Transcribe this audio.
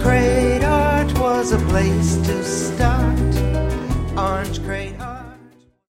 Crate Art was a place to start. Orange Crate.